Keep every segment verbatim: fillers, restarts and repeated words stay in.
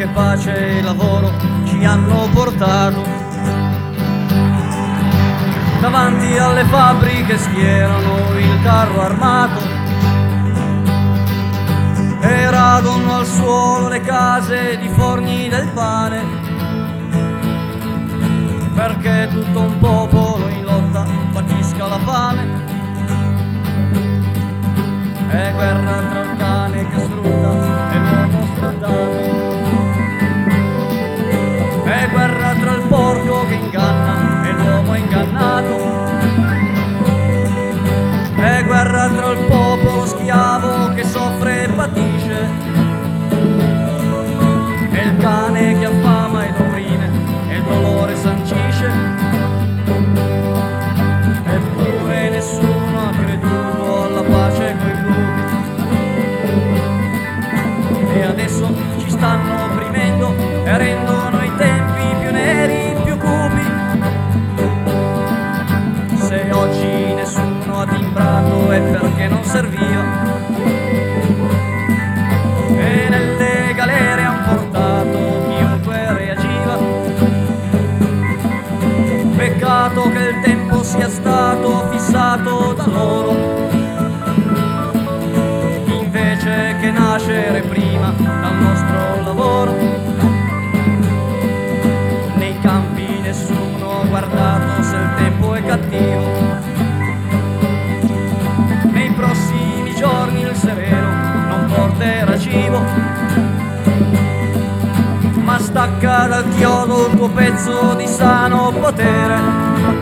che pace e lavoro ci hanno portato. Davanti alle fabbriche schierano il carro armato e radono al suolo le case di forni del pane, perché tutto un popolo in lotta patisca la fame. È guerra tra il cane che sfrutta e l'uomo stradale, è guerra tra il porco che inganna e l'uomo ingannato, è guerra tra il popolo schiavo che soffre e patisce e il cane che affama ed opprime e il dolore sancisce. Eppure nessuno ha creduto alla pace coi blu e adesso ci stanno opprimendo e rendono i tempi più neri, più cupi. Se oggi nessuno ha timbrato è perché non serviva e nelle galere han portato chiunque reagiva. Peccato che il tempo sia stato fissato da loro, invece che nascere prima dal nostro lavoro. Nei campi nessuno ha guardato se il tempo è cattivo, nei prossimi giorni il sereno non porterà cibo, ma stacca dal chiodo il tuo pezzo di sano potere.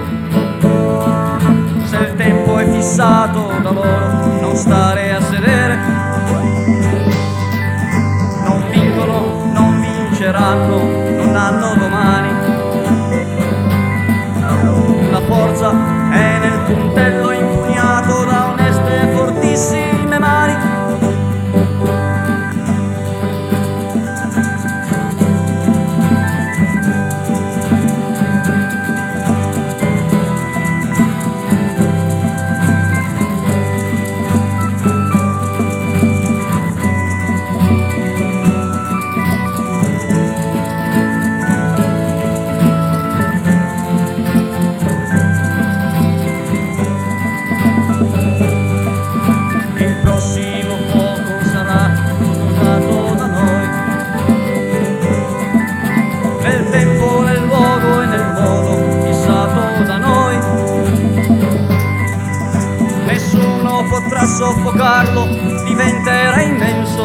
Se il tempo è fissato da loro, non stare a sedere. Non vincono, non vinceranno, non hanno domani. La forza è nel puntello impugnato da oneste e fortissime mani. Potrà soffocarlo, diventerà immenso.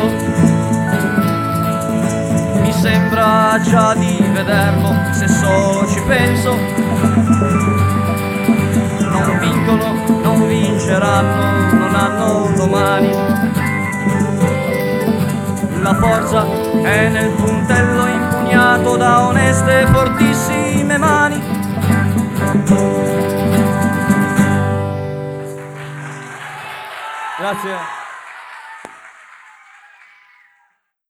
Mi sembra già di vederlo, se solo ci penso. Non vincono, non vinceranno, non hanno domani. La forza è nel puntello impugnato da oneste e fortissime mani. Grazie.